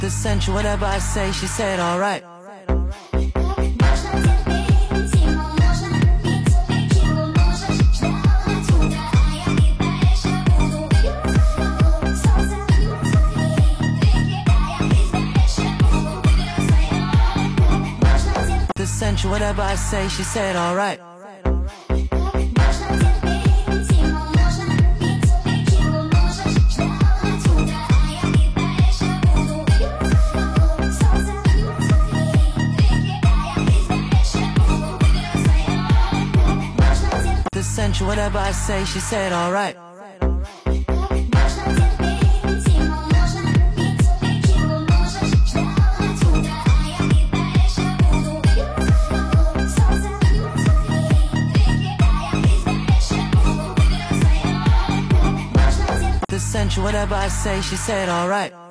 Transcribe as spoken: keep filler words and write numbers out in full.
The sensual, whatever I say, she said alright. The sensual, whatever I say, she said alright. The sensual, whatever I say, she said alright. The sensual, whatever I say, she said alright.